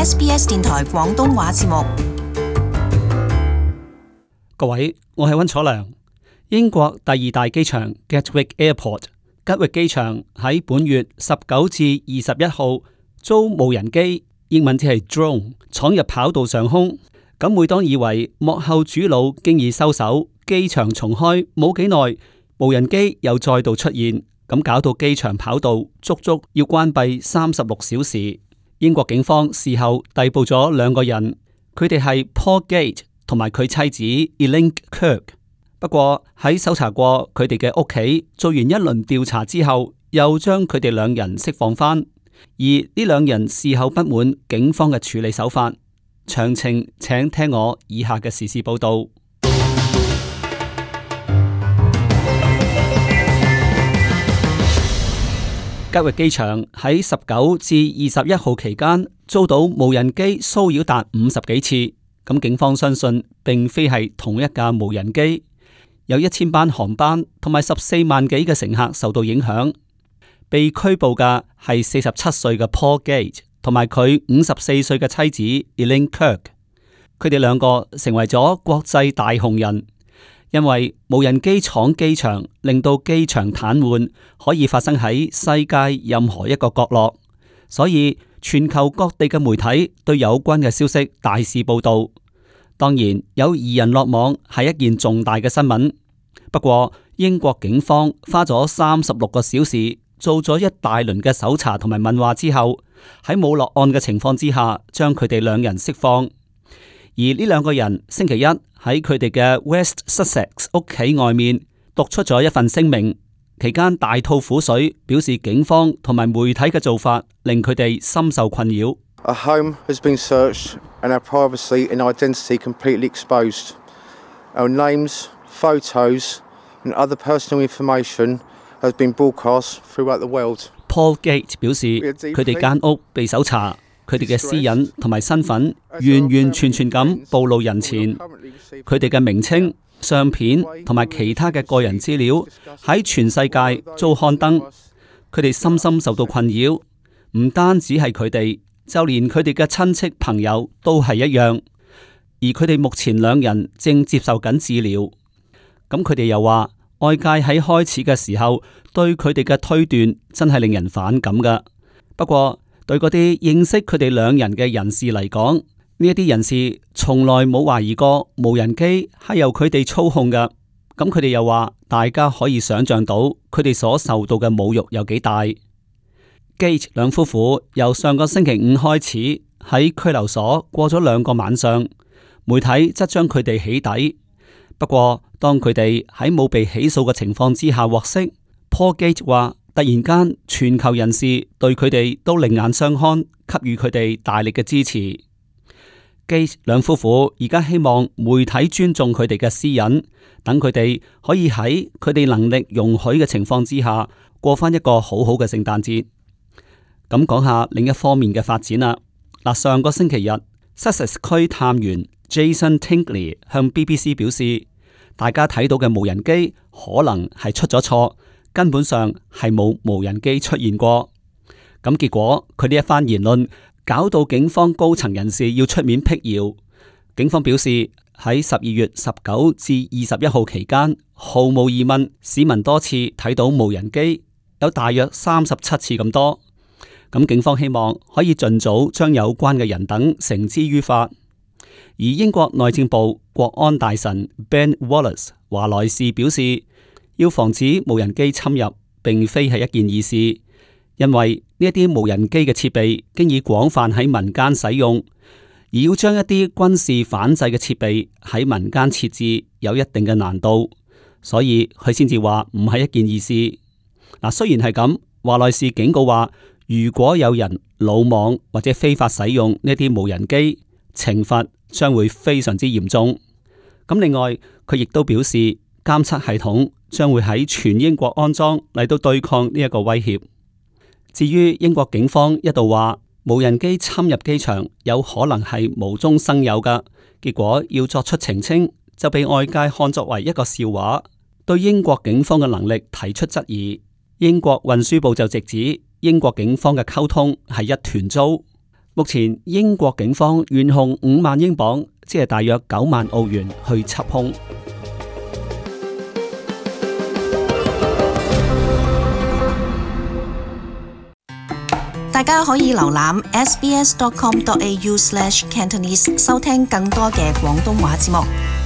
SBS 電台廣東話節目。 各位，我係溫楚良。英國第二大機場 Gatwick Airport 吉域機場喺本月19至21號遭無人機，英文即係 drone 闖入跑道上空。咁每當以為幕後主腦經已收手，機場重開冇幾耐，無人機又再度出現，咁搞到機場跑道足足要關閉36小時。英國警方事後逮捕咗2個人，佢哋係 Paul Gate 同埋佢妻子 Elaine Kirk。不過喺搜查過佢哋嘅屋企，做完一輪調查之後，又將佢哋2人釋放返。而呢2人事後不滿警方嘅處理手法。詳情請聽我以下嘅時事報道。吉域機場喺19至21號期間遭到無人機騷擾達50幾次，咁警方相信並非係同一架無人機，有1000班航班同埋14萬幾嘅乘客受到影響。被拘捕嘅係47歲嘅 Paul Gate 同埋佢54歲嘅妻子 Elaine Kirk， 佢哋2個成為咗國際大紅人，因為無人機闖機場，令到機場癱瘓，可以發生喺世界任何一個角落，所以全球各地嘅媒體對有關嘅消息大肆報道。當然有2人落網係一件重大嘅新聞，不過英國警方花咗36個小時做咗一大輪嘅搜查同埋問話之後，喺冇落案嘅情況之下，將佢哋2人釋放。而呢2個人星期一喺佢哋嘅 West Sussex 屋企外面讀出咗一份聲明，期間大吐苦水，表示警方同埋媒體嘅做法令佢哋深受困擾。 Our home has been searched and our privacy and identity completely exposed. Our names, photos and other personal information has been broadcast throughout the world. Paul Gate 表示，佢哋間屋被搜查，佢哋嘅私隱同埋身份完完全全咁暴露人前，佢哋嘅名稱、相片同埋其他嘅個人資料喺全世界遭刊登，佢哋深深受到困擾。唔單止係佢哋，就連佢哋嘅親戚朋友都係一樣。而佢哋目前2人正接受緊治療。咁佢哋又話，外界喺開始嘅時候對佢哋嘅推斷真係令人反感噶。不過對嗰啲認識佢哋2人嘅人士嚟講，呢一啲人士從來冇懷疑過無人機係由佢哋操控噶。咁佢哋又話，大家可以想象到佢哋所受到嘅侮辱有幾大。Gate 兩夫婦由上個星期5開始喺拘留所過咗2個晚上，媒體則將佢哋起底。不過當佢哋喺冇被起訴嘅情況之下獲釋，Paul Gate 話突然間全球人士對佢哋都另眼相看，給予佢哋大力嘅支持。Gate 兩夫婦而家希望媒體尊重佢哋嘅私隱，等佢哋可以喺佢哋能力容許嘅情況之下過返一個好好嘅聖誕節。咁講下另一方面嘅發展啦。上個星期日，Sussex 區探員 Jason Tingley 向 BBC 表示，大家睇到嘅無人機可能係出咗錯，根本上係冇無人機出現過。咁結果佢呢一番言論搞到警方高層人士要出面闢謠。警方表示喺12月19至21號期間，毫無疑問市民多次睇到無人機，有大約37次咁多。咁警方希望可以盡早將有關嘅人等繩之於法。而英國內政部國安大臣 Ben Wallace 華萊士表示，要防止無人機侵入並非係一件易事，因為呢一啲無人機嘅設備經已廣泛喺民間使用，而要將一啲軍事反制嘅設備喺民間設置有一定嘅難度，所以佢先至話唔係一件易事。雖然係咁，華萊士警告話，如果有人魯莽或者非法使用呢啲無人機，懲罰將會非常之嚴重。咁另外，佢亦都表示監測系統將會喺全英國安裝嚟到對抗呢一個威脅。至於英國警方一度話無人機侵入機場有可能係無中生有㗎，結果要作出澄清，就被外界看作為一個笑話，對英國警方嘅能力提出質疑。英國運輸部就直指英國警方嘅溝通係一團糟。 目前英國警方懸紅5萬英鎊，即係大約9萬澳元去緝兇。 大家可以瀏覽 sbs.com.au/Cantonese 收聽更多嘅廣東話節目。